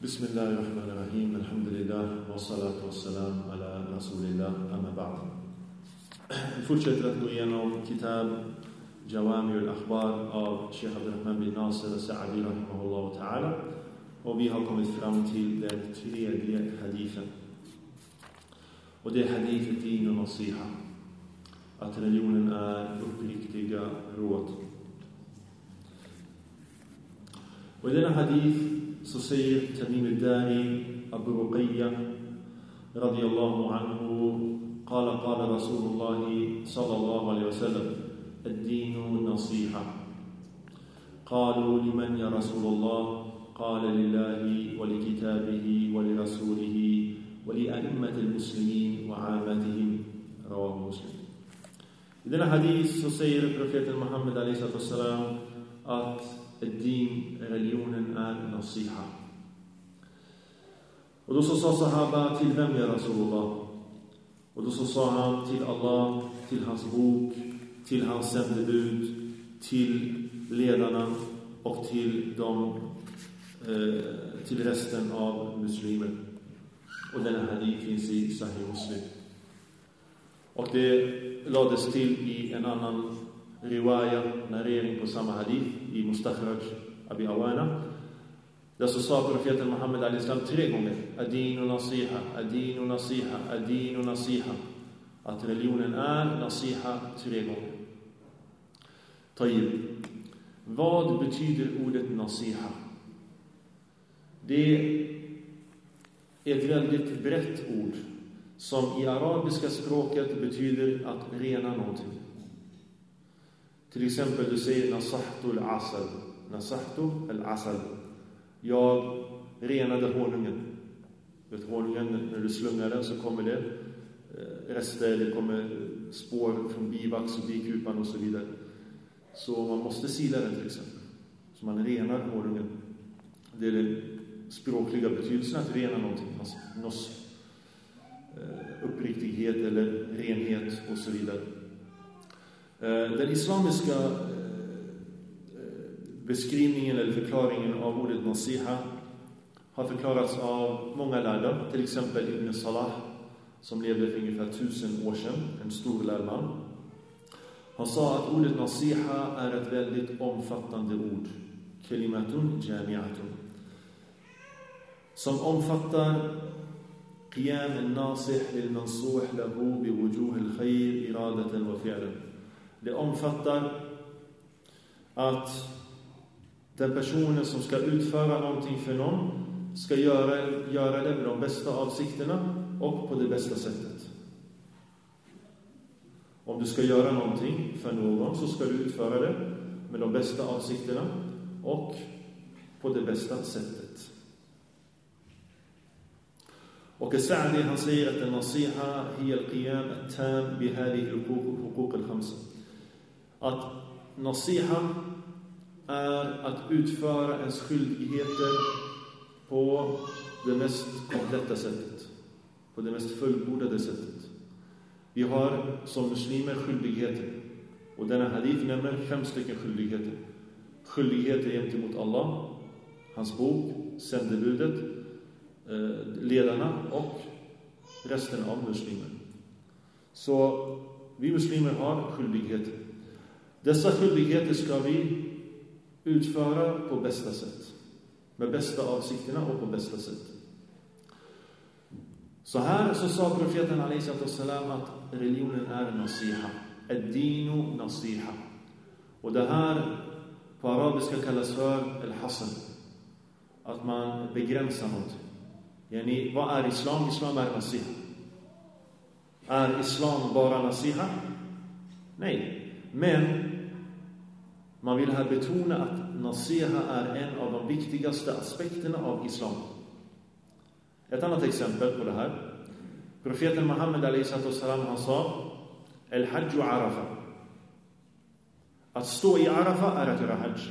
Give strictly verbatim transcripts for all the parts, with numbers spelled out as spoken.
Bismillahirrahmanirrahim. Alhamdulillah. Wa salatu wa salam ala rasulillah. Amma ba'd. Vi fortsätter att gå igenom kitab Jawami al-Akhbar av Sheikh Abdurrahman bin Nasir al-Sa'adi rahimahullah ta'ala. Och vi har kommit fram till den tredje hadithen. Och det är hadithet din och nasiha. Att religionen är uppriktiga råd. Och i denna hadith så säger Tamim al-Dari Abu Ruqayya radiyallahu anhu قال قال رسول الله صلى الله عليه وسلم الدين نصيحة قالوا لمن يا رسول الله قال لله ولكتابه ولرسوله ولأئمة المسلمين وعامتهم رواه مسلم. I denna hadith så säger profeten Muhammed alayhi salatu wassalam att din, religionen är nasiha. Och då så sa sahaba till vem är Rasulullah? Och då så sa han till Allah, till hans bok, till hans sändebud, till ledarna och till de eh, till resten av muslimer. Och denna hadith finns i Sahih Muslim. Och det lades till i en annan riwaya, narrering på samma hadith i Mustakhraj Abi Awana. Där så sa profeten Muhammed alayhi salam tre gånger Adin och nasiha, adin och nasiha, adin och nasiha. Att religionen är nasiha tre gånger. Tayyib. Vad betyder ordet nasiha? Det är ett väldigt brett ord som i arabiska språket betyder att rena någonting. Till exempel du säger nasahtu al-asal. Nasahtu al-asal. Jag renade honungen. Vet honungen, när du slungar den så kommer det rester, det kommer spår från bivax och bikupan och så vidare. Så man måste sila den till exempel. Så man renar honungen. Det är den språkliga betydelsen att rena någonting. Nos, uppriktighet eller renhet och så vidare. Den islamiska beskrivningen eller förklaringen av ordet nasiha har förklarats av många lärda. Till exempel Ibn Salah som levde för ungefär tusen år sedan, en stor lärman. Han sa att ordet nasiha är ett väldigt omfattande ord. Kalimatun jami'atun. Som omfattar قيام الناصح للمنصوح له بوجوه الخير إرادة وفعلا. Det omfattar att den personen som ska utföra någonting för någon ska göra, göra det med de bästa avsikterna och på det bästa sättet. Om du ska göra någonting för någon så ska du utföra det med de bästa avsikterna och på det bästa sättet. Och Sa'di han säger att nasiha hiya al-qiyam at-tam bi hadhihi al-huquq al-khamsa. Att nasiha är att utföra ens skyldigheter på det mest kompletta sättet, på det mest fullbordade sättet. Vi har som muslimer skyldigheter, och denna hadith nämner fem stycken skyldigheter. Skyldigheter gentemot Allah, hans bok, sändebudet, ledarna och resten av muslimer. Så vi muslimer har skyldigheter. Dessa skyldigheter ska vi utföra på bästa sätt, med bästa avsikterna och på bästa sätt. Så här så sa profeten alayhi salam att religionen är nasiha. Ad-dinu nasiha. Och det här på arabiska kallas för al-hasr. Att man begränsar något. Yani, vad är islam? Islam är nasiha. Är islam bara nasiha? Nej. Men man vill här betona att nasiha är en av de viktigaste aspekterna av islam. Ett annat exempel på det här. Profeten Muhammed alayhi salam han sa al-hajju arafa. Att stå i Arafa är att göra hajj.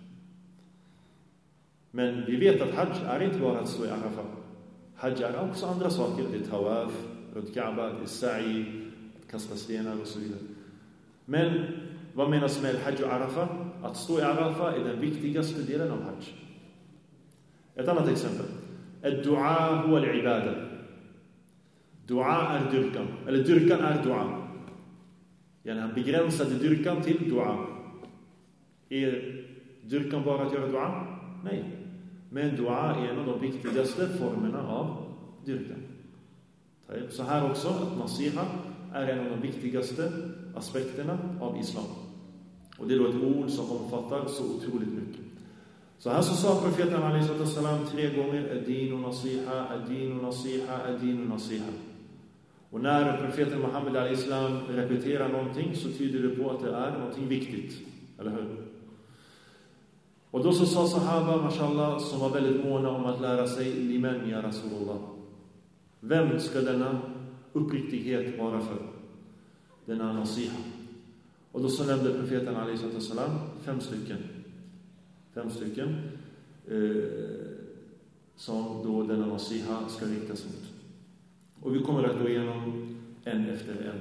Men vi vet att hajj är inte bara att stå i Arafa. Hajj är också andra saker. Det är tawaf, runt Kaaba, det är sa'i, att kasta stenar och så vidare. Men vad menas med al-hajj Arafa? Att stå i Arafa är den viktigaste delen av hajj. Ett annat exempel. Ad-du'a huwa al-ibada. Dua är dyrkan. Eller dyrkan är dua. Yani han begränsade dyrkan till dua. Är dyrkan bara att göra dua? Nej. Men dua är en av de viktigaste formerna av dyrkan. Så här också att nasiha är en av de viktigaste aspekterna av islam. Och det är då ett ord som omfattar så otroligt mycket. Så här så sa profeten alaihi salam tre gånger ad-dinu nasiha, ad-dinu nasiha, ad-dinu nasiha. Och när profeten Muhammed al-Islam repeterar någonting så tyder det på att det är någonting viktigt. Eller hur? Och då så sa sahaba, mashallah, som var väldigt måna om att lära sig liman ya Rasulullah. Vem ska denna uppriktighet vara för? Denna nasiha. Och då så nämnde profeten alaihi salam fem stycken. Fem stycken eh, som då denna nasiha ska riktas mot. Och vi kommer att gå igenom en efter en.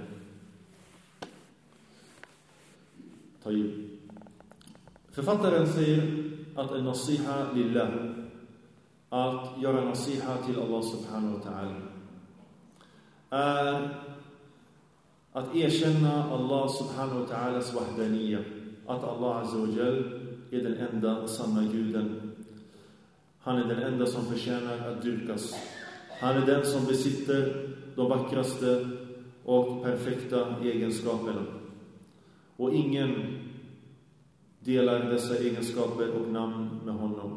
Ta i. Författaren säger att en nasiha lillah, att göra nasiha till Allah subhanahu wa ta'ala, är att erkänna Allah subhanahu wa ta'alas wahdaniyya, att Allah azza wa jal är den enda sanna guden. Han är den enda som förtjänar att dyrkas. Han är den som besitter de vackraste och perfekta egenskaperna. Och ingen delar dessa egenskaper och namn med honom.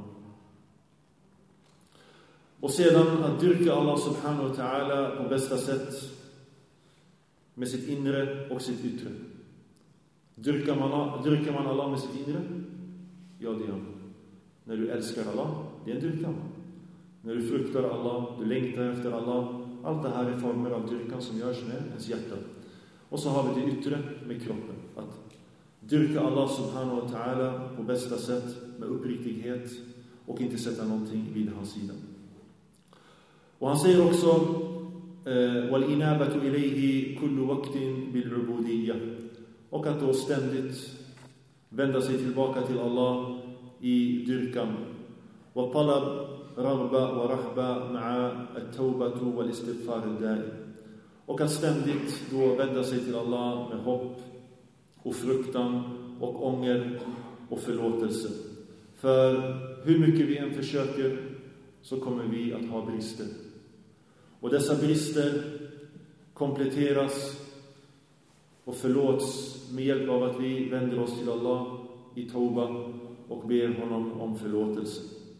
Och sedan att dyrka Allah subhanahu wa ta'ala på bästa sätt med sitt inre och sitt yttre. Dyrkar man, dyrkar man Allah med sitt inre? Ja, det gör man. När du älskar Allah, det är en dyrkan. När du fruktar Allah, du längtar efter Allah. Allt det här är former av dyrkan som görs med ens hjärta. Och så har vi det yttre med kroppen. Att dyrka Allah subhanahu wa ta'ala på bästa sätt med uppriktighet och inte sätta någonting vid hans sida. Och han säger också وَالْإِنَابَةُ إِلَيْهِ كُلُّ وَقْتٍ بِالْعُبُودِيَّةِ, och att då ständigt vända sig tillbaka till Allah i dyrkan. وَطَلَبْ رَغْبَ وَرَحْبَ مَعَ التَّوْبَةُ وَالْإِسْتِغْفَارِ الدَّائِمِ, och att ständigt då vända sig till Allah med hopp och fruktan och ånger och förlåtelse. För hur mycket vi än försöker så kommer vi att ha brister. Och dessa brister kompletteras och förlåts med hjälp av att vi vänder oss till Allah i tauba och ber honom om förlåtelse.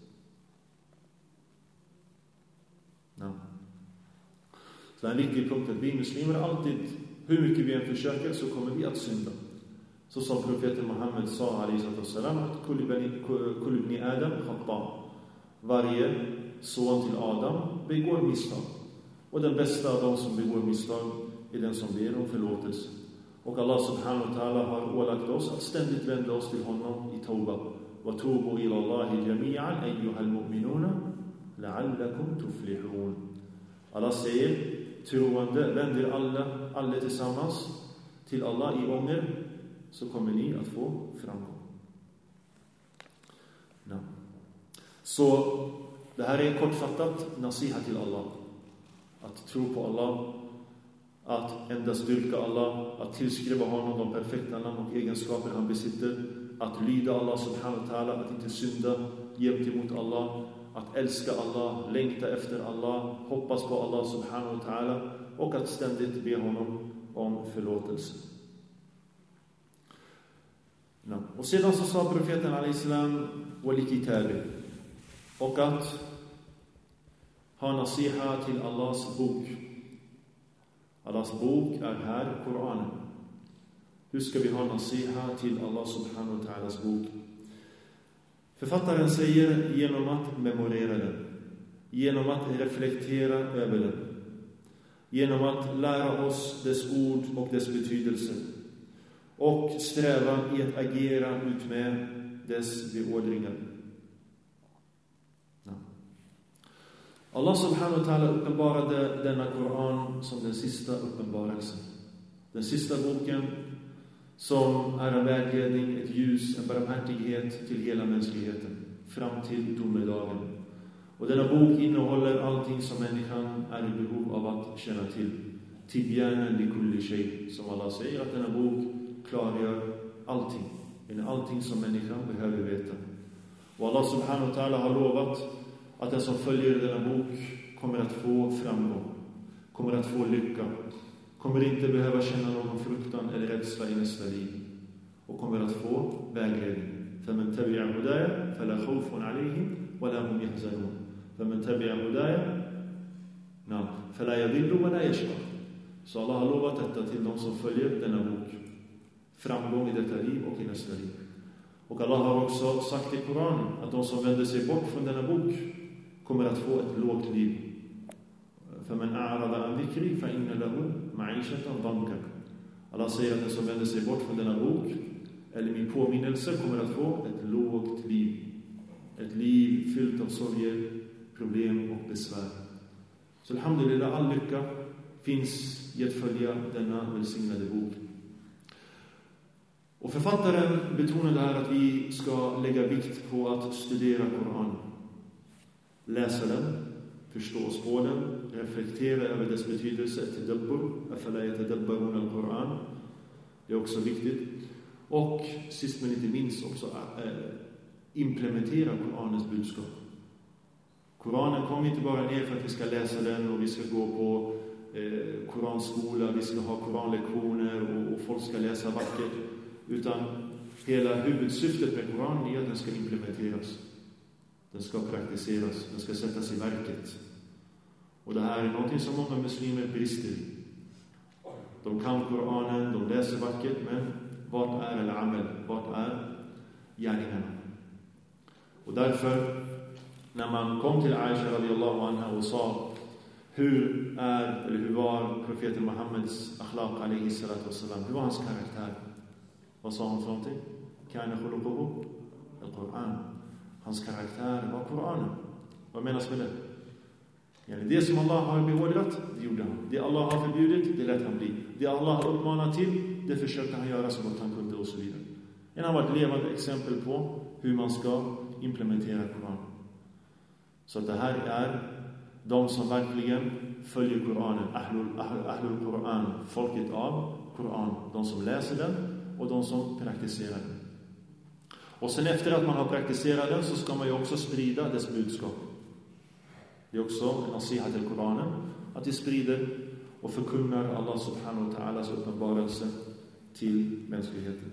Ja. Så en viktig punkt att vi muslimer alltid, hur mycket vi än försöker, så kommer vi att synda. Så som profeten Muhammed sa alaihi salam, att kullu ibni Adam khata. Varje son till Adam begår misstag. Och den bästa av de som begår misstag är den som ber om förlåtelse. Och Allah subhanahu wa ta'ala har ålagt oss att ständigt vända oss till honom i tauba. Wa tubu ila Allahi jami'an ayyuhal mu'minuna la'allakum tuflihun. Allah säger, troende, vänder alla, alla tillsammans till Allah i ånger, så kommer ni att få framgång. No. Så det här är kortfattat nasiha till Allah. Att tro på Allah, att endast dyrka Allah, att tillskriva honom de perfekta namn och egenskaper han besitter, att lyda Allah subhanahu wa ta'ala, att inte synda gentemot Allah, att älska Allah, längta efter Allah, hoppas på Allah subhanahu wa ta'ala, och att ständigt be honom om förlåtelse. No. Och sedan så sa profeten al-Islam wal-kitabi, och att ha nasiha till Allahs bok. Allahs bok är här Koranen. Hur ska vi ha nasiha till Allah subhanahu wa ta'alas bok? Författaren säger genom att memorera den, genom att reflektera över den, genom att lära oss dess ord och dess betydelse, och sträva i att agera ut med dess beordringar. Ja. Allah subhanahu wa ta'ala uppenbarade denna Koran som den sista uppenbarelsen. Den sista boken som är en vägledning, ett ljus, en barmhärtighet till hela mänskligheten fram till domedagen. Och denna bok innehåller allting som människan är i behov av att känna till. Tibyanan li kulli shay, som Allah säger, att denna bok klargör allting. Det är allting som människan behöver veta. Och Allah subhanahu wa ta'ala har lovat att den som följer denna bok kommer att få framgång, kommer att få lycka, kommer inte behöva känna någon fruktan eller rädsla i nästa liv, och kommer att få vägledning. فَمَنْ تَبِعَ هُدَايَ فَلَا خَوْفٌ عَلَيْهِمْ وَلَا هُمْ يَحْزَنُونَ فَمَنْ تَبِعَ هُدَايَ نعم فَلَا يَضِلُّ وَلَا يَشْقَى. Så Allah har lovat detta till de som följer denna bok. Framgång i detta liv och i nästa liv. Och Allah har också sagt i Koranen att de som vänder sig bort från denna bok kommer att få ett lågt liv. فَمَنْ أَعْرَضَ عَنْ ذِكْرِي فَإِنَّ لَهُ مَعِيشَةً ضَنْكًا. Allah säger att den som vänder sig bort från denna bok eller min påminnelse kommer att få ett lågt liv. Ett liv fyllt av sorger, problem och besvär. Så alhamdulillah, all lycka finns i att följa denna välsignade bok. Och författaren betonade här att vi ska lägga vikt på att studera Koranen. Läsa den, förstå oss på den, reflektera över dess betydelse, tadabbur, afala yatadabbaruna al-Quran. Det är också viktigt. Och sist men inte minst också äh, implementera Koranens budskap. Koranen kommer inte bara ner för att vi ska läsa den och vi ska gå på eh, koranskola, vi ska ha koranlektioner och, och folk ska läsa vackert. Utan hela huvudsyftet med Koranen är att den ska implementeras. Den ska praktiseras, den ska sättas i verket. Och det här är någonting som många muslimer brister i. De kan Koranen, de läser vackert, men vart är al-amal? Vart är gärningarna? Och därför, när man kom till Aisha radiyallahu anha och sa hur är, eller hur var profeten Muhammeds akhlaq alayhi salatu wassalam, hur var hans karaktär? Vad sa hon för någonting? Kana khuluquhu al-Quran. Hans karaktär var Koranen. Vad menas med det? Det som Allah har beordrat, det gjorde han. Det Allah har förbjudit, det lät han bli. Det Allah har uppmanat till, det försökte han göra så gott han kunde och så vidare. En har varit levande exempel på hur man ska implementera Koran. Så att det här är de som verkligen följer Koranen, Ahlul, Ahlul, Ahlul Koran, folket av Koran. De som läser den och de som praktiserar den. Och sen efter att man har praktiserat den så ska man ju också sprida dess budskap. Det är också en nasiha till Koranen, att det sprider och förkunnar Allah subhanahu wa ta'alas uppenbarelse till mänskligheten.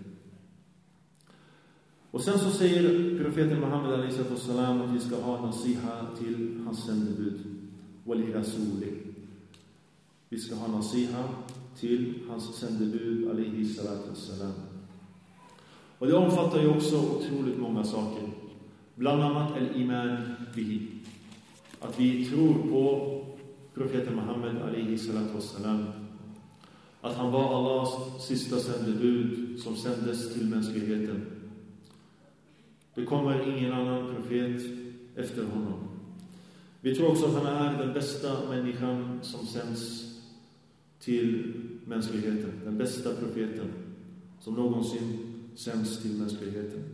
Och sen så säger profeten Muhammed alayhi salam att vi ska ha nasiha till hans sändebud, wali rasuli. Vi ska ha nasiha till hans sändebud alayhi salatu salam. Och det omfattar ju också otroligt många saker. Bland annat al-iman bihi. Att vi tror på profeten Muhammed alayhi salatu wassalam. Att han var Allahs sista sändebud som sändes till mänskligheten. Det kommer ingen annan profet efter honom. Vi tror också att han är den bästa människan som sänds till mänskligheten. Den bästa profeten som någonsin sänds till mänskligheten.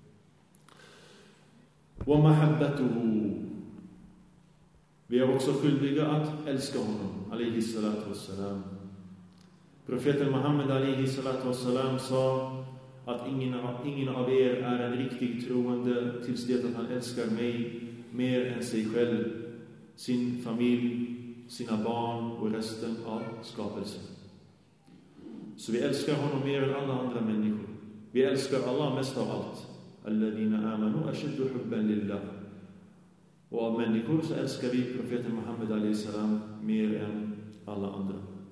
Wa mahabbatuhu. Vi är också skyldiga att älska honom, alayhi salatu wassalam. Profeten Muhammed alayhi salatu wassalam sa att ingen, ingen av er är en riktig troende tills det att han älskar mig mer än sig själv, sin familj, sina barn och resten av skapelsen. Så vi älskar honom mer än alla andra människor. Vi älskar Allah mest av allt. Alladina amanu ashaddu hubban lillah. Och av människor så älskar vi profeten Muhammed alayhi salam mer än alla andra.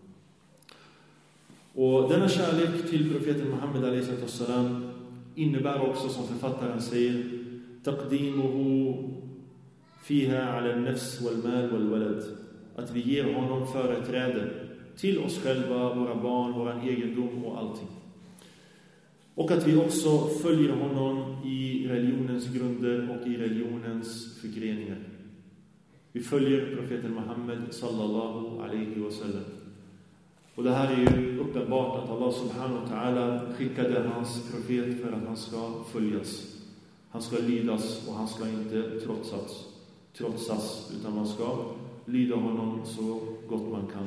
Och denna kärlek till profeten Muhammed alayhi salam innebär också, som författaren säger, taqdimuhu fiha ala an-nafs wal-mal wal-walad. Att vi ger honom företräde till oss själva, våra barn, vår egendom och allting. Och att vi också följer honom i religionens grunder och i religionens förgreningar. Vi följer profeten Muhammed sallallahu alaihi wasallam. Och det här är ju uppenbart att Allah subhanahu wa ta'ala skickade hans profet för att han ska följas. Han ska lydas och han ska inte trotsas. trotsas, utan man ska lyda honom så gott man kan.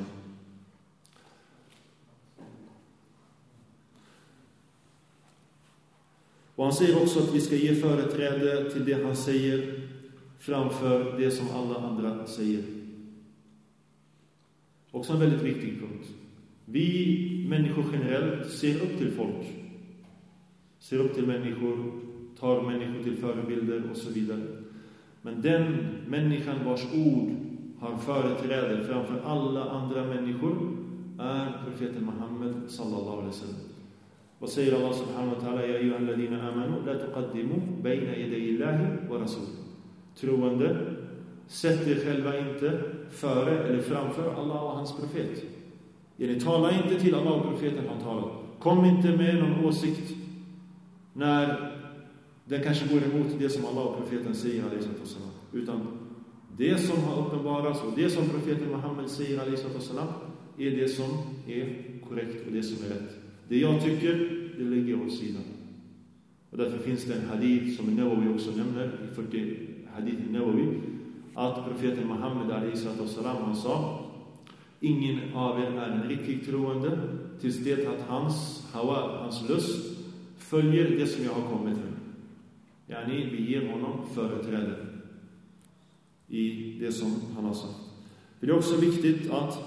Och han säger också att vi ska ge företräde till det han säger framför det som alla andra säger. Också en väldigt viktig punkt. Vi människor generellt ser upp till folk. Ser upp till människor, tar människor till förebilder och så vidare. Men den människan vars ord har företräde framför alla andra människor är profeten Muhammed sallallahu alaihi wasallam. Vad säger Allah subhanahu wa ta'ala? Ya ayyuhalladhina amanu la tuqaddimu bayna yaday Allahi wa rasulih. Troende, sätt er själva inte före eller framför Allah och hans profet. Ni talar inte till Allah och profeten han talar. Kom inte med någon åsikt när den kanske går emot det som Allah och profeten säger, utan det som har uppenbarats och det som profeten Muhammed säger är det som är korrekt och det som är rätt. Det jag tycker, det lägger jag åt sidan. Och därför finns det en hadith som Nawawi också nämner i fyrtio hadith Nawawi, att profeten Muhammed han sa: ingen av er är en riktig troende tills det att hans hawa, hans lust följer det som jag har kommit med. Yani vi ger honom företräde i det som han har sagt. För det är också viktigt att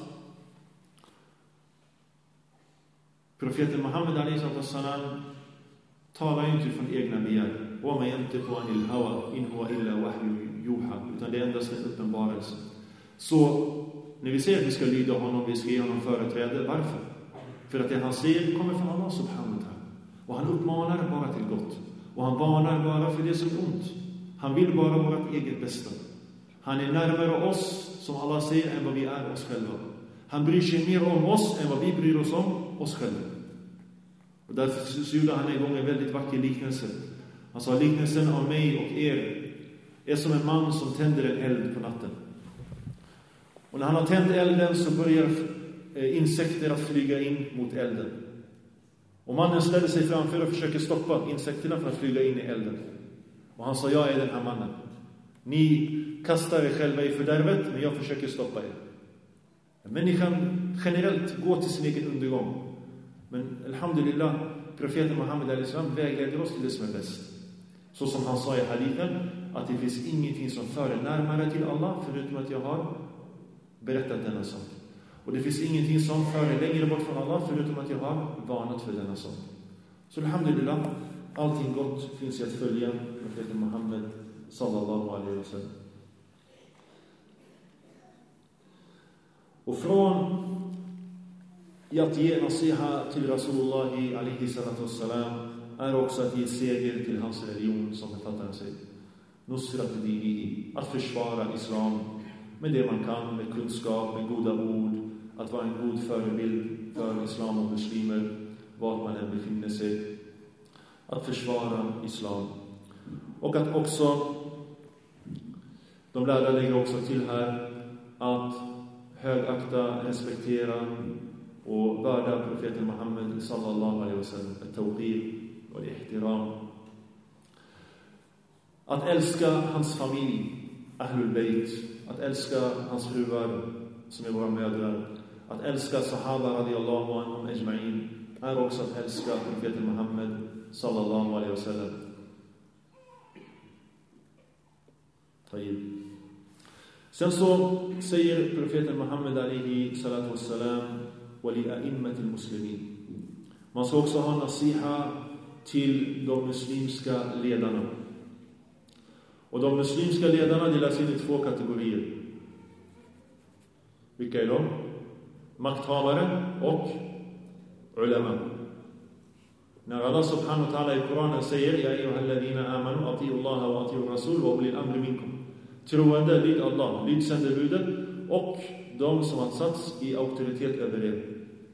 profeten Muhammed alaihissalam talar inte från egna begär. Och man inte på anil hawa in huwa illa wahyu yuha, utan det är endast en uppenbarelse. Så när vi säger att vi ska lyda honom, vi ska ge honom företräde, varför? För att det han säger kommer från Allah subhanahu wa ta'ala. Och han uppmanar bara till gott. Och han varnar bara för det som är ont. Han vill bara vårt eget bästa. Han är närmare oss, som Allah säger, än vad vi är oss själva. Han bryr sig mer om oss än vad vi bryr oss om oss själva. Och därför så gjorde han en gång en väldigt vacker liknelse. Han sa: liknelsen av mig och er är som en man som tänder en eld på natten. Och när han har tänt elden så börjar insekter att flyga in mot elden. Och mannen ställer sig framför och försöker stoppa insekterna från att flyga in i elden. Och han sa: jag är den här mannen. Ni kastar er själva i fördärvet, men jag försöker stoppa er. Människan generellt går till sin egen undergång. Men alhamdulillah, profeten Muhammed alaihissalam vägleder oss till det som är bäst. Så som han sa i hadithen, att det finns ingenting som för närmare till Allah förutom att jag har berättat denna sak. Och det finns ingenting som för längre bort från Allah förutom att jag har varnat för denna sak. Så alhamdulillah, allting gott finns i att följa profeten Muhammed sallallahu alaihi wasallam. Och från att ge nasiha till Rasulullah alaihi salatu wassalam är också att ge seger till hans religion, som författaren säger. Nusrat dini, att försvara islam med det man kan, med kunskap, med goda ord, att vara en god förebild för islam och muslimer, var man än befinner sig. Att försvara islam. Och att också, de lärda lägger också till här, att högakta, respektera och värda profeten Muhammed sallallahu alaihi wasallam, at-tawqir och ihtiram. Att älska hans familj, Ahlul Bayt, att älska hans fruar som är våra mödrar, att älska sahaba radiyallahu anhum ajma'in, är också att älska profeten Muhammed sallallahu alaihi wasallam. Tayyib. Sen så säger profeten Muhammed alaihi salatu wassalam: wa li a'immatil muslimin. Man ska också ha nasiha till de muslimska ledarna. Och de muslimska ledarna delas in i två kategorier. Vilka är de? Makthavare och ulama. När Allah subhanahu wa ta'ala i Koranen säger: ya ayyuhalladhina amanu ati'u Allaha wa ati'u rasul wa ulil amri minkum. Troende, lyd Allah, lyd sändebudet och de som har satts i auktoritet över er.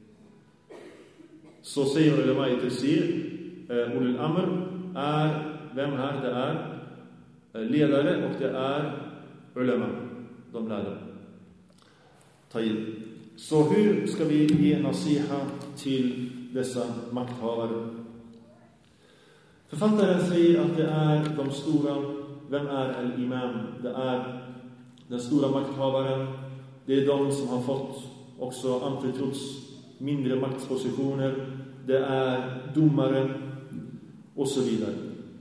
Så säger ulama i tafsir, ulil amr är, vem här det är? Ledare, och det är ulama, de lärda. Tayyib. Så hur ska vi ge nasiha till dessa makthavare? Författaren säger att det är de stora. Vem är al-imam? Det är den stora makthavaren, det är de som har fått också anförtrotts mindre maktpositioner, det är domaren och så vidare.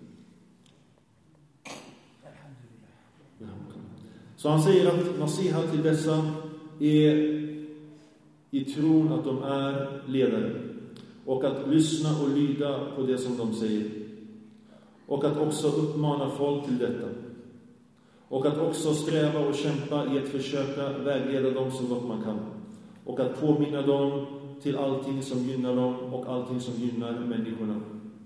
Så han säger att nasiha till dessa är i tron att de är ledare, och att lyssna och lyda på det som de säger, och att också uppmana folk till detta, och att också sträva och kämpa i att försöka vägleda dem så gott man kan, och att påminna dem till allting som gynnar dem och allting som gynnar människorna.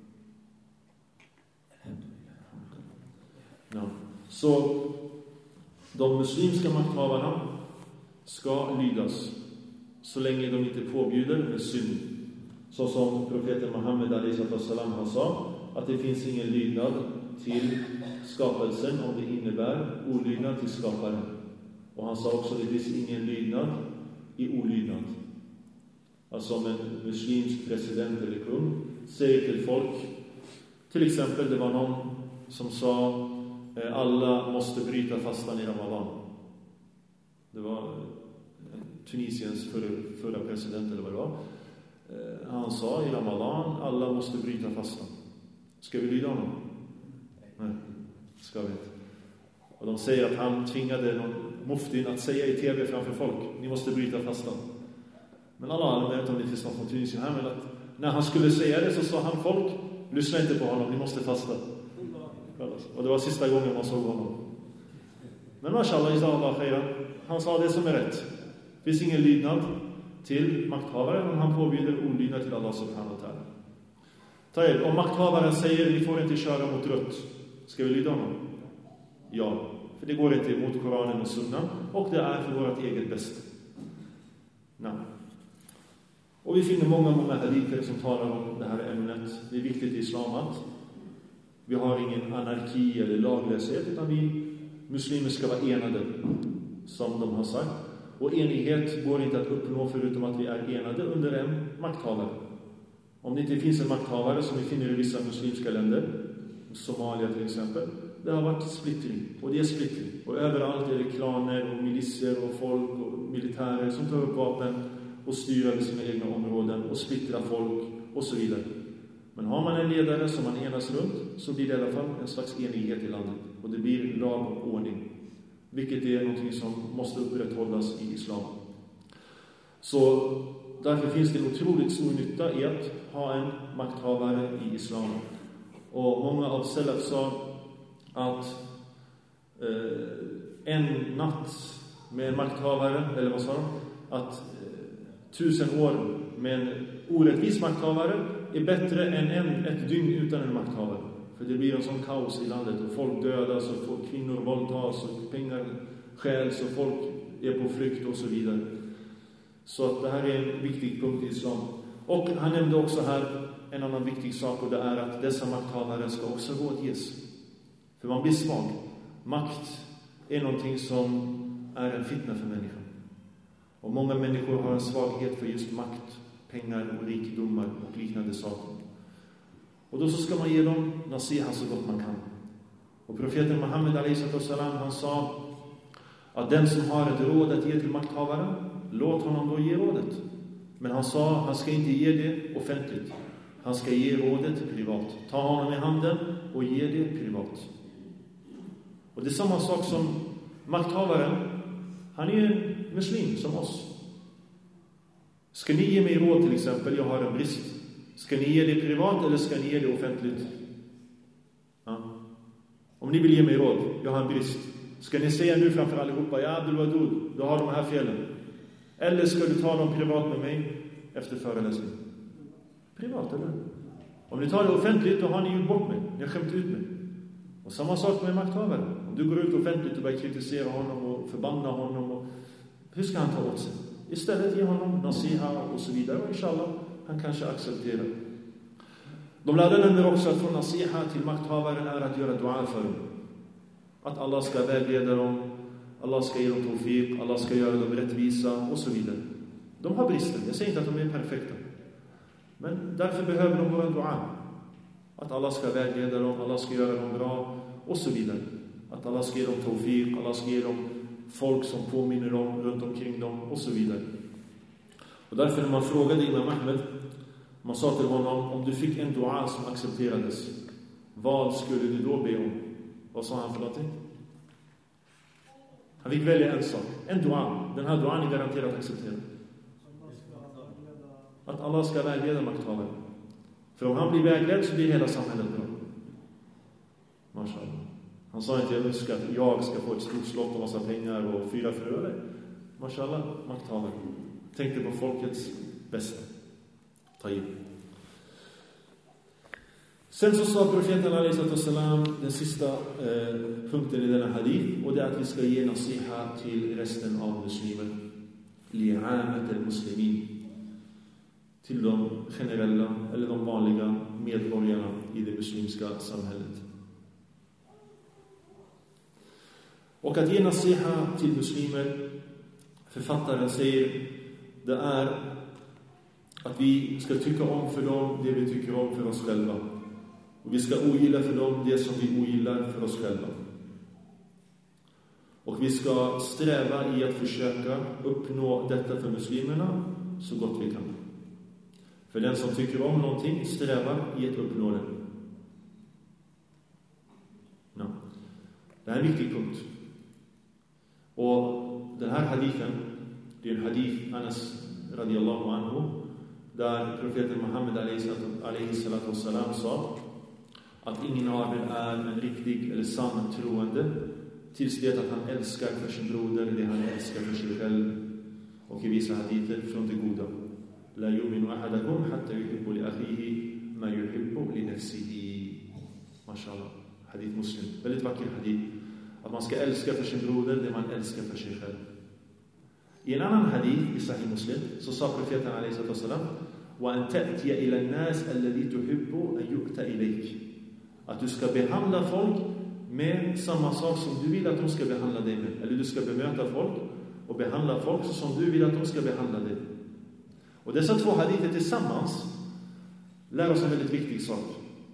Ja. Så de muslimska makthavarna ska lydas så länge de inte påbjuder med synd. Så som profeten Muhammed alaihi salam har sa, att det finns ingen lydnad till skapelsen om det innebär olydnad till skaparen. Och han sa också att det finns ingen lydnad i olydnad. Alltså om en muslimsk president eller kung säger till folk, till exempel det var någon som sa alla måste bryta fastan i Ramadan. Det var Tunisiens förra, förra president eller vad det var. Han sa i Ramadan alla måste bryta fastan. Ska vi lyda honom? Nej, ska vi inte. Och de säger att han tvingade någon muftin att säga i tv framför folk, ni måste bryta fastan. Men alla, jag vet inte om det finns någon från Tunisien här, men att när han skulle säga det så sa han folk, lyssna inte på honom, ni måste fasta. Och det var sista gången man såg honom. Men mashallah, inshallah khairan, han sa det som är rätt. Det finns ingen lydnad till makthavaren om han påbjuder olydnad till Allah subhanahu wa ta'ala. Ta er, om makthavaren säger ni får inte köra mot rött, ska vi lyda honom? Ja, för det går inte mot Koranen och Sunna, och det är för vårt eget bästa. Nej. Och vi finner många, många hadither som talar om det här ämnet. Det är viktigt i islam att vi har ingen anarki eller laglöshet, utan vi muslimer ska vara enade, som de har sagt. Och enighet går inte att uppnå förutom att vi är enade under en makthavare. Om det inte finns en makthavare, som vi finner i vissa muslimska länder, Somalia till exempel, det har varit splittring, och det är splittring. Och överallt är det klaner och miliser och folk och militärer som tar upp vapen och styr över sina egna områden och splittrar folk och så vidare. Men har man en ledare som man enas runt, så blir det i alla fall en slags enighet i landet. Och det blir lag och ordning. Vilket är något som måste upprätthållas i islam. Så därför finns det en otroligt stor nytta i att ha en makthavare i islam. Och många av salaf sa att eh, en natt med en makthavare, eller vad sa de? Att eh, tusen år med en orättvis makthavare är bättre än en, ett dygn utan en makthavare. För det blir en sån kaos i landet, och folk dödas och folk, kvinnor våldtas och pengar stjäls och folk är på flykt och så vidare. Så att det här är en viktig punkt i islam. Och han nämnde också här en annan viktig sak, och det är att dessa makthavare ska också rådges. För man blir svag. Makt är någonting som är en fitna för människan. Och många människor har en svaghet för just makt, pengar och rikedomar och liknande saker. Och då så ska man ge dem nasiha så gott man kan. Och profeten Muhammed alaihi salam, han sa att den som har ett råd att ge till makthavaren, låt honom då ge rådet. Men han sa han ska inte ge det offentligt. Han ska ge rådet privat. Ta honom i handen och ge det privat. Och det är samma sak som makthavaren. Han är en muslim som oss. Ska ni ge mig råd till exempel, jag har en brist. Ska ni ge det privat eller ska ni ge det offentligt? Ja. Om ni vill ge mig råd, jag har en brist. Ska ni säga nu framför allihopa, ja Abdul Wadud, du har de här felen. Eller ska du ta dem privat med mig efter föreläsningen? Privat, eller? Om ni tar det offentligt, då har ni gjort bort mig. Ni har skämt ut mig. Och samma sak med makthavaren. Om du går ut offentligt och börjar kritisera honom och förbanna honom, och hur ska han ta åt sig? Istället ge honom nasiha och så vidare. Och inshallah, han kanske accepterar. De lärde nämligen också att från nasiha till makthavaren är att göra dua för dem. Att Allah ska vägleda dem, Allah ska ge dem tawfiq, Allah ska göra dem rättvisa och så vidare. De har brister, jag säger inte att de är perfekta. Men därför behöver de vara dua. Att Allah ska vägleda dem, Allah ska göra dem bra och så vidare. Att Allah ska ge dem tawfiq, Allah ska ge dem folk som påminner dem runt omkring dem och så vidare. Och därför när man frågade Imam Ahmed, man sa till honom, om du fick en dua som accepterades, vad skulle du då be om? Vad sa han för någonting? Han fick välja en sak, en dua. Den här duan är garanterat accepterad. Att Allah ska vägleda makthavare. För om han blir vägledd så blir hela samhället bra. Mashallah. Han sa inte, jag önskar att jag ska få ett stort slott och massa pengar och fyra fruar. Mashallah, makthavare. Tänkte på folkets bästa. Ta in. Sen så sa profeten alaihi salam den sista eh, punkten i denna hadith, och det är att vi ska ge nasiha till resten av muslimer. Li'amat al-muslimin. Till de generella eller de vanliga medborgarna i det muslimska samhället. Och att ge nasiha till muslimer, författaren säger, det är att vi ska tycka om för dem det vi tycker om för oss själva. Och vi ska ogilla för dem det som vi ogillar för oss själva. Och vi ska sträva i att försöka uppnå detta för muslimerna så gott vi kan. För den som tycker om någonting strävar i att uppnå det. No. Det här är en viktig punkt. Och den här hadithen, det är en hadith Anas radiyallahu anhu, där profeten Muhammed alaihi salatu wassalam sa att ingen av er är en riktig eller sann troende tills det att han älskar för sin broder det han älskar för sig själv. Och i vissa hadither från det goda. La yu'minu ahadakum hatta yuhibbu li akhihi ma yuhibbu li nafsihi. Mashallah. Hadith Muslim. Väldigt vacker hadith. Att man ska älska för sin broder det man älskar för sig själv. I en annan hadith i Sahih Muslim så sa profeten alaihi sallam wa an ta'tiya ila an-nas alladhi tuhibbu an yu'ta ilayk. Att du ska behandla folk med samma sak som du vill att de ska behandla dig med. Eller du ska bemöta folk och behandla folk så som du vill att de ska behandla dig. Och dessa två hadither tillsammans lär oss en väldigt viktig sak.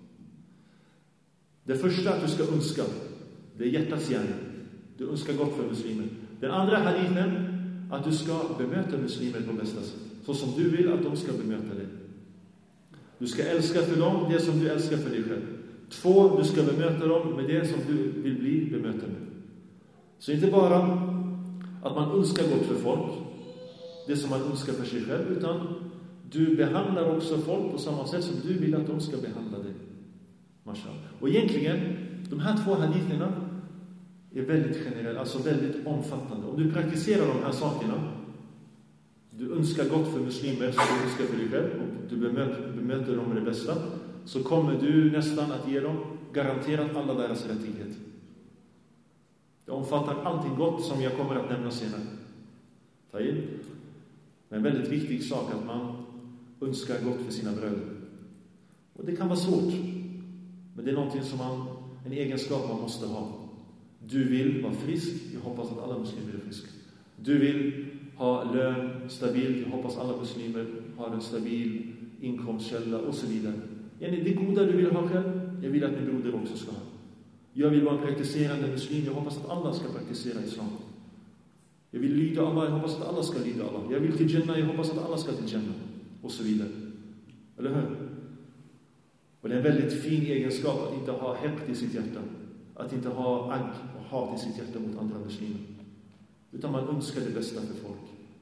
Det första att du ska önska, det är hjärtats gärning. Du önskar gott för muslimer. Den andra hadithen, att du ska bemöta muslimer på bästa sätt. Så som du vill att de ska bemöta dig. Du ska älska för dem det som du älskar för dig själv. Två, du ska bemöta dem med det som du vill bli bemöta med. Så inte bara att man önskar gott för folk, det som man önskar för sig själv, utan du behandlar också folk på samma sätt som du vill att de ska behandla dig. Mashallah. Och egentligen, de här två haditherna är väldigt generella, alltså väldigt omfattande. Om du praktiserar de här sakerna, du önskar gott för muslimer som du önskar för dig själv och du bemöter, bemöter dem med det bästa, så kommer du nästan att ge dem garanterat alla deras rättigheter. Det omfattar allting gott som jag kommer att nämna senare. Ta in. Men en väldigt viktig sak att man önskar gott för sina bröder. Och det kan vara svårt. Men det är någonting som man, en egenskap man måste ha. Du vill vara frisk. Jag hoppas att alla muslimer är friska. Du vill ha lön stabilt. Jag hoppas alla muslimer har en stabil inkomstkälla och så vidare. Det goda du vill ha själv, jag vill att min broder också ska ha. Jag vill vara en praktiserande muslim. Jag hoppas att alla ska praktisera islam. Jag vill lyda Allah. Jag hoppas att alla ska lyda Allah. Jag vill till Jannah. Jag hoppas att alla ska till Jannah. Och så vidare. Eller hur? Och det är en väldigt fin egenskap att inte ha häkt i sitt hjärta. Att inte ha agg och hat i sitt hjärta mot andra muslimer. Utan man önskar det bästa för folk.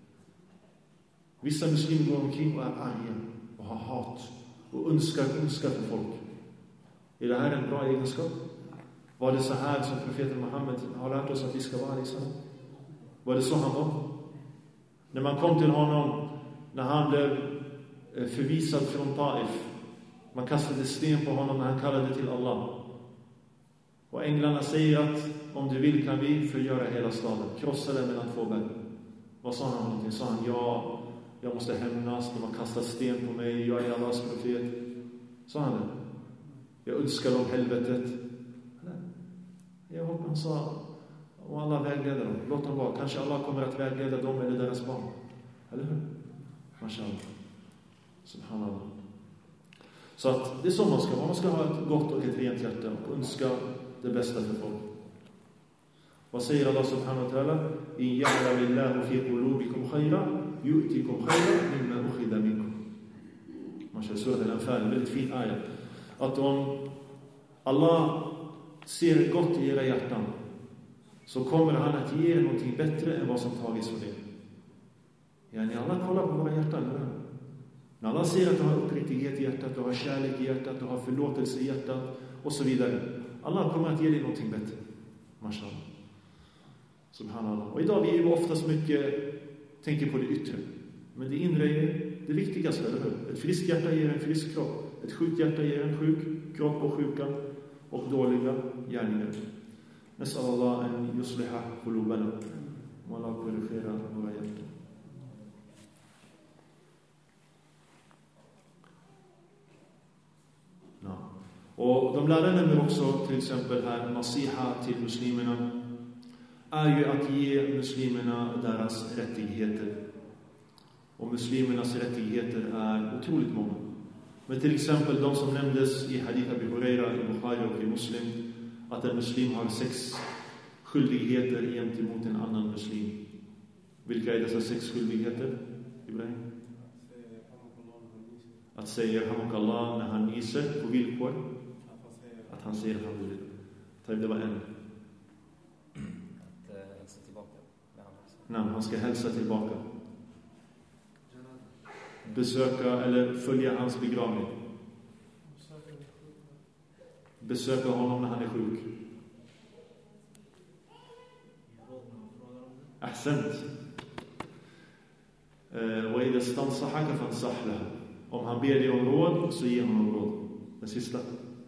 Vissa muslimer går omkring och är arga och har hat. Och önskar, önskar för folk. Är det här en bra egenskap? Var det så här som profeten Muhammed har lärt oss att vi ska vara i Islam? Var det så han var? När man kom till honom, när han blev förvisad från Taif, man kastade sten på honom när han kallade till Allah. Och änglarna säger att om du vill kan vi förgöra hela staden. Krossa den mellan två berg. Vad sa han någonting? Sa han, ja, jag måste hämnas, de har kastat sten på mig, jag är Allahs profet. Sa han det? Jag önskar dem helvetet. Jag hoppas han sa, och alla vägleder dem. Låt dem vara. Kanske Allah kommer att vägleda dem eller deras barn. Eller hur? Mashallah. Subhanallah. Så att det är så man ska vara. Man ska ha ett gott och ett rent hjärta och önska det bästa för folk. Vad säger Allah subhanahu wa ta'ala? In ya'lamillahu fi qulubikum khayra yu'tikum khayra mimma ukhidha minkum. Man kör surat al-Anfal, en väldigt fin ayat. Att om Allah ser gott i era hjärtan, så kommer han att ge er någonting bättre än vad som tagits för det. Ja, när alla kollar på våra hjärtan, eller? När alla ser att du har uppriktighet i hjärtat, du har kärlek i hjärtat, du har förlåtelse i hjärtat och så vidare. Allah kommer att ge dig någonting bättre. Mashallah. Subhanallah. Och idag vi är ju oftast mycket tänker på det yttre. Men det inre är det viktigaste, eller hur? Ett friskt hjärta ger en frisk kropp. Ett sjukt hjärta ger en sjuk kropp och sjuka och dåliga gärningar. Nästan Allah en yusliha qulubana. Och Allah korrigerar våra hjärtan. Ja. Och de lärde nämligen också till exempel här nasiha till muslimerna är ju att ge muslimerna deras rättigheter. Och muslimernas rättigheter är otroligt många. Men till exempel de som nämndes i Hadith Abi Huraira i Bukhari och i Muslim, att en muslim har sex skyldigheter gentemot en annan muslim. Vilka är dessa sex skyldigheter, Ibrahim? Att säga Hamukallah när han nyser på villkor. Att han säger Alhamdulillah. Det var en. Att hälsa tillbaka. Nej, han ska hälsa tillbaka. Besöka eller följa hans begravning. Besöka honom när han är sjuk. Ahsant. Och i det stansahaka fansahla. Om han ber dig om råd, så ger honom råd. Den sista.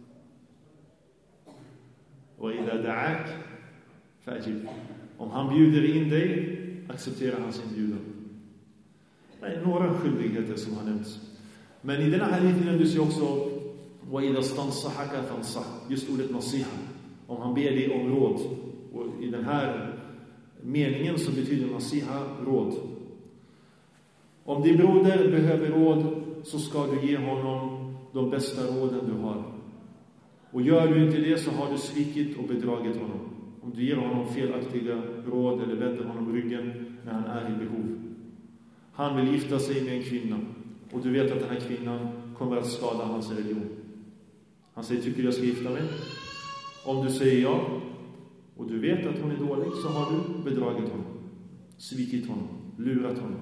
Och i det da'ak fa'ajib. Om han bjuder in dig, acceptera hans inbjudan. Det är några skyldigheter som har nämnts. Men i denna hadith nämndes ju också وَإِذَا اسْتَنْصَحَكَ فَانْصَحْ. Just ordet nasiha. Om han ber dig om råd. Och i den här meningen så betyder nasiha råd. Om din broder behöver råd, så ska du ge honom de bästa råden du har. Och gör du inte det, så har du svikit och bedragit honom. Om du ger honom felaktiga råd eller vänder honom ryggen när han är i behov. Han vill gifta sig med en kvinna, och du vet att den här kvinnan kommer att skada hans religion. Han säger, tycker du jag ska gifta mig? Om du säger ja, och du vet att hon är dålig, så har du bedragit honom, svikit honom, lurat honom.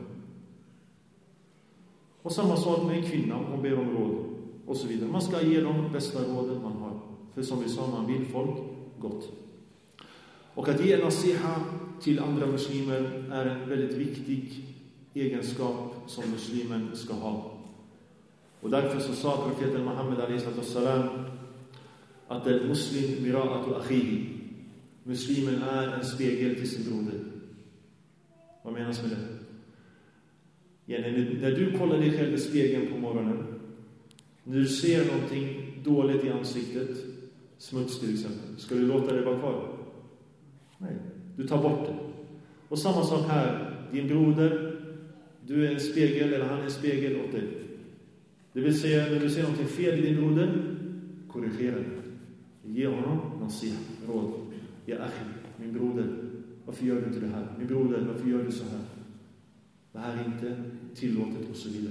Och samma sak med en kvinna, hon ber om råd och så vidare. Man ska ge de bästa råden man har. För som vi sa, man vill folk gott. Och att ge nasiha till andra muslimer är en väldigt viktig egenskap som muslimen ska ha. Och därför så sa profeten Muhammed alayhi salam att en muslim mira'atu akhihi. Muslimen är en spegel till sin broder. Vad menas med det? Ja, när du kollar dig själv i spegeln på morgonen, när du ser någonting dåligt i ansiktet, smuts till exempel, ska du låta det vara kvar? Nej, du tar bort det. Och samma sak här, din broder, du är en spegel eller han är en spegel åt dig. Det vill säga, när du ser någonting fel i din broder, korrigera det. Ge honom nasiha, råd. Ja, akhi, min broder, varför gör du inte det här? Min broder, varför gör du så här? Det här är inte tillåtet och så vidare.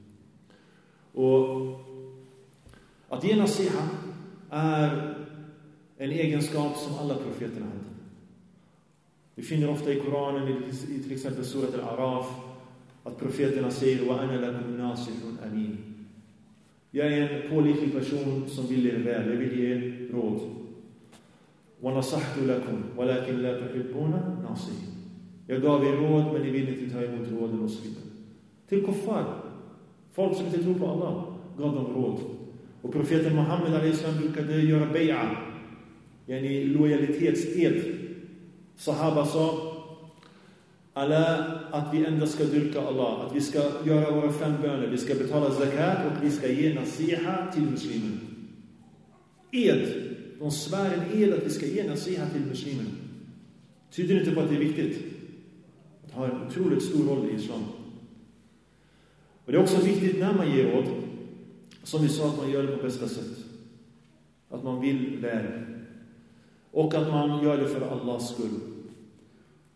Och att ge nasiha är en egenskap som alla profeterna hade. Vi finner ofta i Koranen, i till exempel surat al-Araf, att profeterna säger wa ana lakum nasihun amin. Jag är en pålitlig person som vill er väl, jag vill ge råd. Wa nasahtu lakum walakin la tuhibbuna nasihin. Jag gav er råd, men ni vill inte ta emot råden och så vidare. Till kuffar, folk som inte tror på Allah, gav dem råd. Och profeten Muhammed alayhi salam brukade göra bay'a, yani lojalitetsed. Sahaba sa alla att vi endast ska dyrka Allah, att vi ska göra våra fem böner, vi ska betala zakat och vi ska ge nasiha till muslimen. Ed, de svär en ed att vi ska ge nasiha till muslimen. Tyder inte på att det är viktigt? Det har en otroligt stor roll i islam. Och det är också viktigt när man ger råd, som vi sa, att man gör det på bästa sätt. Att man vill väl. Och att man gör det för Allahs skull.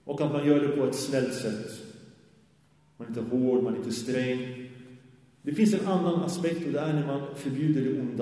Och att man gör det på ett snällt sätt. Man är inte hård, man är inte sträng. Det finns en annan aspekt, och det är när man förbjuder det onda.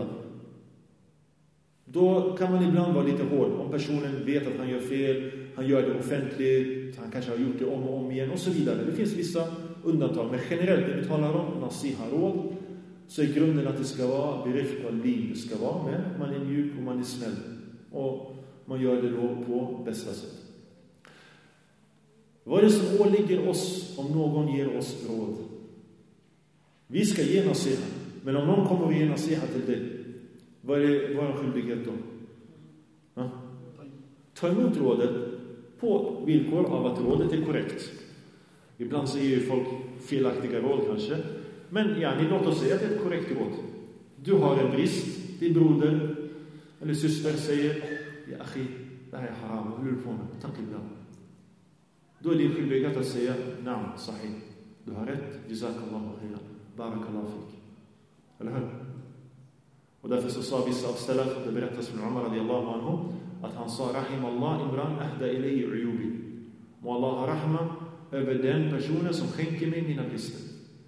Då kan man ibland vara lite hård. Om personen vet att han gör fel, han gör det offentligt, han kanske har gjort det om och om igen och så vidare. Det finns vissa undantag. Men generellt, när vi talar om nasiha, råd, så är grunden att det ska vara berifq och liv. Det ska vara med, man är mjuk och man är snäll. Och man gör det då på bästa sätt. Vad är det som åligger oss om någon ger oss råd? Vi ska ge nasiha. Men om någon kommer och ger nasiha till dig, vad är det, vad är en skyldighet då? Ja? Ta emot rådet på villkor av att rådet är korrekt. Ibland så ger ju folk felaktiga råd kanske. Men ja, ni låt oss säga att det är ett korrekt råd. Du har en brist, din broder eller syster säger: ja, akhi, det här är haram, vad håller du på med? Taqillah. Då är din skyldighet att säga: naam, sahih, du har rätt, jazakallahu khairan, barakallahu fik. Eller hur? Och därför så sa vissa av salaf, det berättas från Umar radiyallahu anhu, att han sa: rahimallah imran ahda ilayhi uyubi. Må Allah ha rahma över den personen som skänker mig mina brister.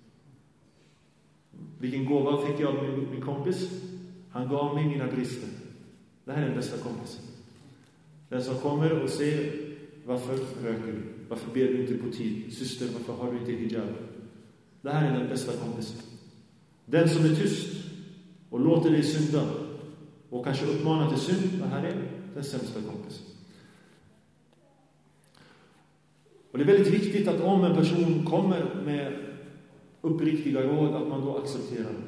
Vilken gåva fick jag av min, min kompis? Han gav mig mina brister. Det här är den bästa kompisen. Den som kommer och säger: varför röker du? Varför ber du inte på tid? Syster, varför har du inte hijab? Det här är den bästa kompisen. Den som är tyst och låter dig synda och kanske uppmanar till synd, det här är den sämsta kompisen. Och det är väldigt viktigt att om en person kommer med uppriktiga råd, att man då accepterar det.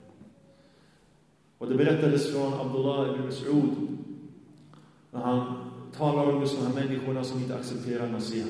Och det berättades från Abdullah ibn Mas'ud när han talar om just de här människorna som inte accepterar nasiha.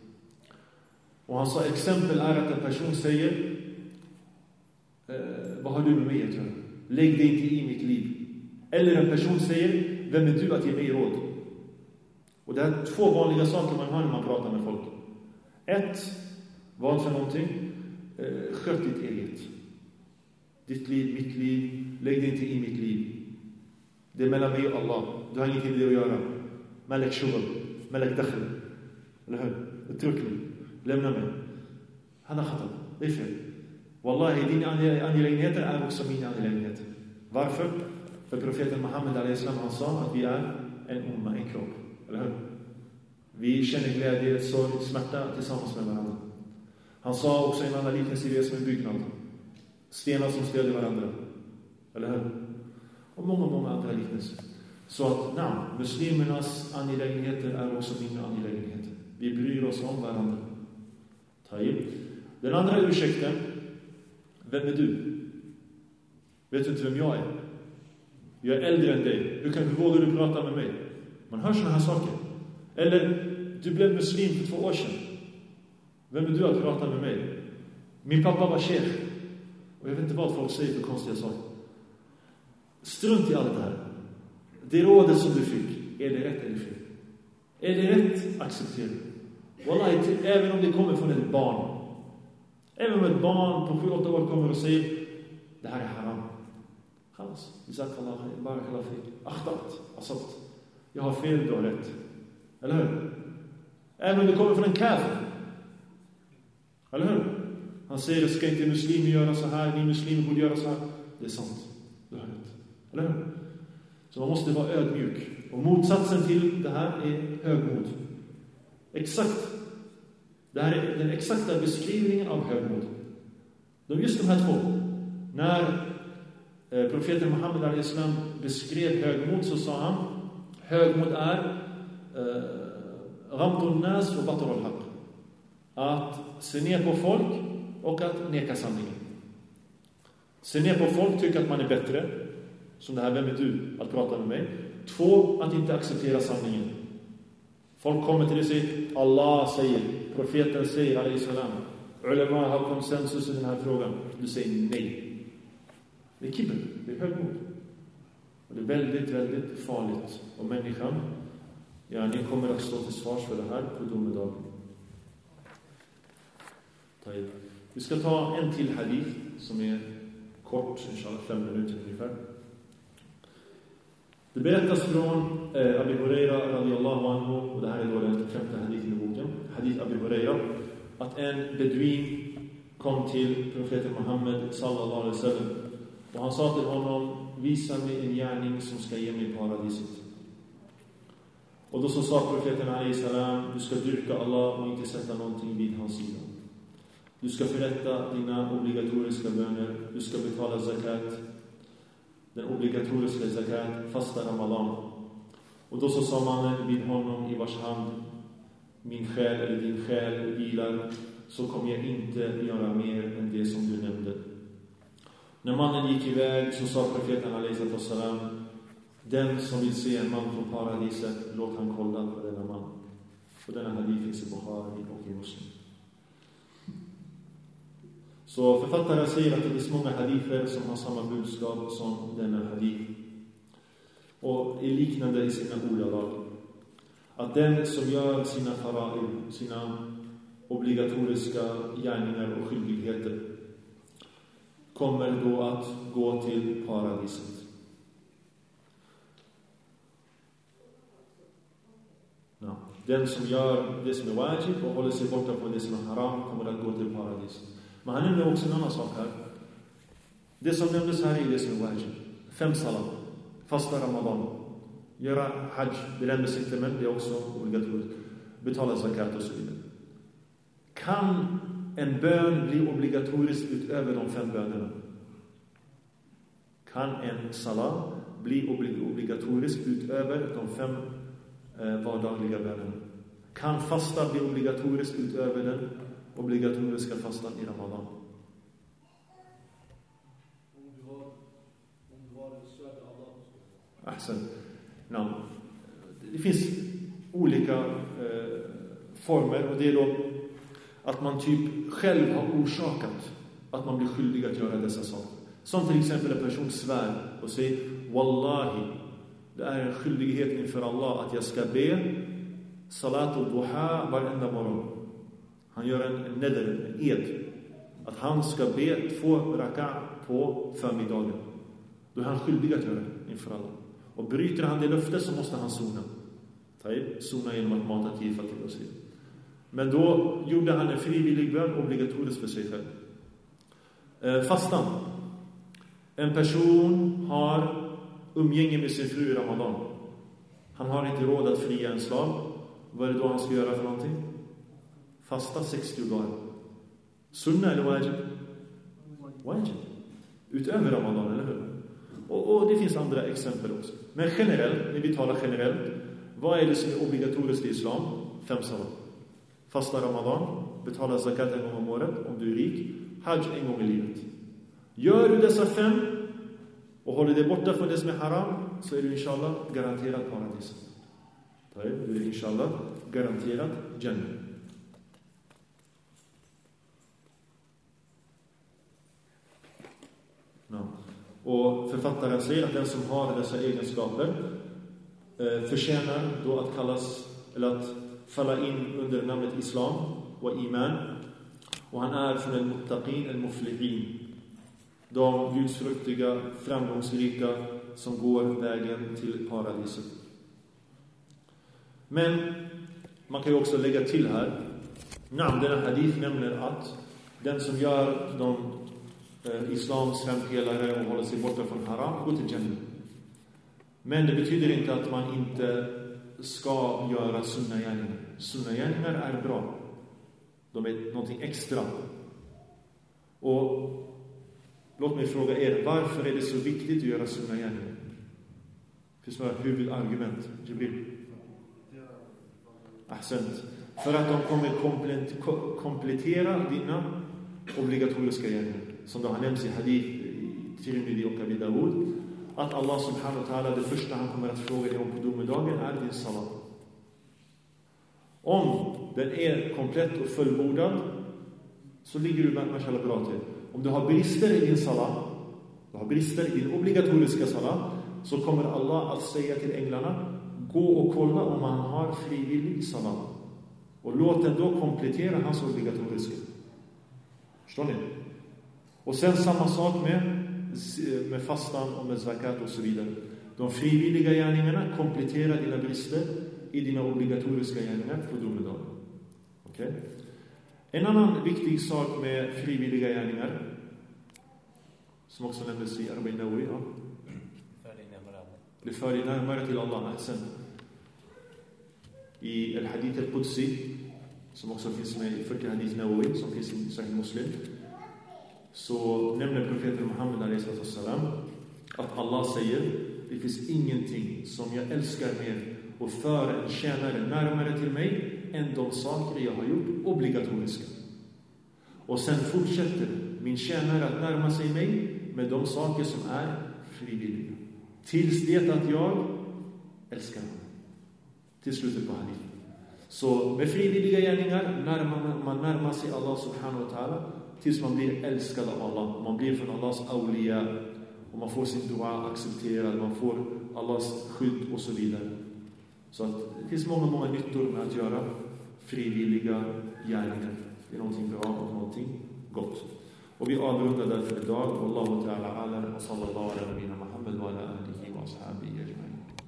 Och han sa, exempel är att en person säger: eh, vad har du med mig att göra? Lägg dig inte i mitt liv. Eller en person säger: vem är du att ge mig råd? Och det är två vanliga saker man har när man pratar med folk. Ett, vad för någonting? Eh, sköt ditt eget. Ditt liv, mitt liv. Lägg dig inte i mitt liv. Det är mellan mig och Allah. Du har ingenting med det att göra. Malak shughl, malak dakhl. Eller hur? Utrukning. Lämna mig. Han har khatab. Det är fel. Wallahi, dina angelägenheter är också mina angelägenheter. Varför? För profeten Muhammed alayhi salam, han sa att vi är en umma, en kropp. Eller hur? Vi känner glädje, sorg, smärta tillsammans med varandra. Han sa också i en annan liknelse, det som en byggnad. Stenar som stödjer varandra. Eller hur? Och många, många andra liknelser. Så att, nej, muslimernas angelägenheter är också mina angelägenheter. Vi bryr oss om varandra. Taib. Den andra ursäkten: vem är du? Vet du inte vem jag är? Jag är äldre än dig. Hur, kan, hur vågar du prata med mig? Man hör sådana här saker. Eller, du blev muslim för två år sedan. Vem är du att prata med mig? Min pappa var sheikh. Och jag vet inte vad folk säger för konstiga saker. Strunt i allt det här. Det rådet som du fick, är det rätt eller fel? Är det rätt? Acceptera. Wallahi, även om det kommer från ett barn. Även om ett barn på sju åtta år kommer och säger: det här är haram. Khalas. Jazakallah khair. Barakallah fik. Akhtat. Asabt. Jag har fel, du har rätt. Eller hur? Även om det kommer från en kafir. Eller hur? Han säger: ska inte muslimer göra så här? Ni muslimer borde göra så här. Det är sant. Du har rätt. Eller hur? Så man måste vara ödmjuk. Och motsatsen till det här är högmod. Exakt. Det här är den exakta beskrivningen av högmod. De just de här två. När eh, profeten Muhammed alayhi salam beskrev högmod, så sa han: högmod är ghamdun nas och batrul haq. Att se ner på folk och att neka sanningen. Se ner på folk, tycker att man är bättre. Som det här: vem är du att prata med mig? Två, att inte acceptera sanningen. Folk kommer till dig och säger: Allah säger, profeten säger alayhi salam, ulama har konsensus i den här frågan. Du säger nej. Det är kibr, det är högmod. Och det är väldigt, väldigt farligt. Och människan, ja, ni kommer att stå till svars för det här på domedagen. Vi ska ta en till hadith som är kort, inshallah fem minuter ungefär. Det berättas från eh, Abi Huraira radiyallahu anhu, och det här är då den femte hadithen i boken. hadith Abu Huraira, att en beduin kom till profeten Muhammed sallallahu alaihi wasallam och han sa till honom: visa mig en gärning som ska ge mig paradiset. Och då så sa profeten alaihi salam: du ska dyrka Allah och inte sätta någonting vid hans sida. Du ska förrätta dina obligatoriska böner, du ska betala zakat, den obligatoriska zakat, fasta Ramadan. Och då så sa mannen vid honom, i vars hand min själ eller din själ vilar, så kommer jag inte göra mer än det som du nämnde. När mannen gick iväg så sa profeten alaihi salam: den som vill se en man från paradiset, låt han kolla på denna man. Och denna hadith finns i Bukhari och i Muslim. Så författare säger att det finns många hadither som har samma budskap som denna hadith. Och är liknande i sina ordalag. Att den som gör sina fara'id, sina obligatoriska gärningar och skyldigheter, kommer då att gå till paradiset. Ja. Den som gör det som är wajib och håller sig borta från det som är haram kommer att gå till paradiset. Men han nämner också en annan sak här. Det som nämndes här är det som är wajib. Fem salat, fasta Ramadan, göra hajj, det nämndes inte, men det är också obligatoriskt. Betala zakat och så vidare. Kan en bön bli obligatorisk utöver de fem bönerna? Kan en salat bli obligatorisk utöver de fem eh, vardagliga bönerna? Kan fasta bli obligatorisk utöver den obligatoriska fastan i Ramadan? Om du har, om du har en svärd Allah. Ahsan. No. Det finns olika eh, former, och det är då att man typ själv har orsakat att man blir skyldig att göra dessa saker. Som till exempel en person svär och säger: Wallahi, det är en skyldighet inför Allah att jag ska be salat och duha varenda morgon. Han gör en, en neder, en ed, att han ska be två raka på förmiddagen. Då är han skyldig att göra det inför Allah. Och bryter han det löftet så måste han sona. Sona genom att mata tifa till och sig. Men då gjorde han en frivillig bön obligatorisk för sig själv. Eh, fastan. En person har umgänge med sin fru i Ramadan. Han har inte råd att fria en slav. Vad är det då han ska göra för någonting? Fasta sextio dagar. Sunna eller wajib? Wajib. Utöver Ramadan, eller hur? Och, och det finns andra exempel också. Men generellt, när vi talar generellt, vad är det som är obligatoriskt i islam? Fem salat. Fasta Ramadan, betala zakat en gång om året om du är rik, hajj en gång i livet. Gör du dessa fem och håller dig borta från det som är haram, så är du inshallah garanterat paradis. Du är inshallah garanterat jannah. No. Och författaren säger att den som har dessa egenskaper eh, förtjänar då att kallas, eller att falla in under namnet islam och iman. Och han är från en muttaqin, en muflihin, de gudsfruktiga, framgångsrika som går vägen till paradiset. Men man kan ju också lägga till här, namn denna hadith nämner att den som gör de eh, islams fempelare och håller sig borta från haram går till jannah. Men det betyder inte att man inte ska göra sunna gärningar. Sunna gärningar är bra. De är någonting extra. Och låt mig fråga er, varför är det så viktigt att göra sunna gärningar? Finns det några huvudargument? Jibril? Ahsant. För att de kommer komplettera dina obligatoriska gärningar. Som då har nämnts i hadith i Tirmidhi och Abi Dawud, att Allah subhanahu wa ta'ala, det första han kommer att fråga dig om på domedagen är din salat. Om den är komplett och fullbordad, så ligger du med mashallah bra till. Om du har brister i din salat, du har brister i din obligatoriska salat, så kommer Allah att säga till änglarna: gå och kolla om han har frivillig salat. Och låt den då komplettera hans obligatoriska. Förstår ni? Och sen samma sak med, med fastan och med zakat och så vidare. De frivilliga gärningarna kompletterar dina brister i dina obligatoriska gärningar på domedagen. Okej? Okay. En annan viktig sak med frivilliga gärningar, som också nämndes i Arba'in Nawawi, ja. Det för dig närmare till Allah. Sen. I Al-Hadith Al-Qudsi, som också finns med i fyrtio Hadith Nawawi, som finns i Sahih Muslim, så nämner profeten Muhammed alaihi sallam att Allah säger: det finns ingenting som jag älskar mer och för en tjänare närmare till mig än de saker jag har gjort obligatoriska. Och sen fortsätter min tjänare att närma sig mig med de saker som är frivilliga. Tills det att jag älskar honom. Till slutet på hadith. Så med frivilliga gärningar närmar man, man närmar sig Allah subhanahu wa ta'ala tills man blir älskad av Allah. Man blir från Allahs awliya och man får sin dua accepterad. Man får Allahs skydd och så vidare. Så att det finns många, många nyttor med att göra frivilliga gärningar. Det är någonting bra och någonting gott. Och vi avrundar därför idag. Wallahu ta'ala alam wa sallallahu